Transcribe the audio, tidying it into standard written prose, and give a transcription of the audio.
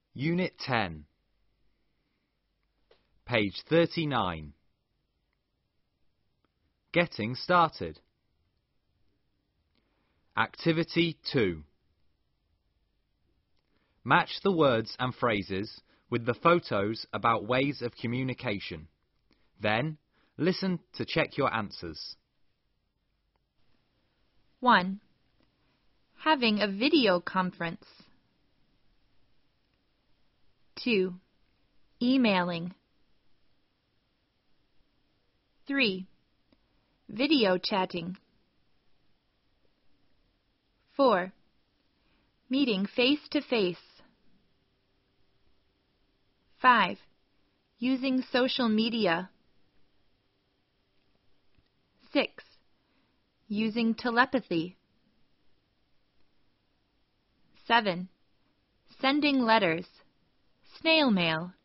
Unit 10, page 39. Getting started. Activity 2. Match the words and phrases with the photos about ways of communication. Then, listen to check your answers. 1. Having a video conference. 2. Emailing. 3. Video chatting. 4. Meeting face-to-face. 5. Using social media. 6. Using telepathy. 7. Sending letters, snail mail.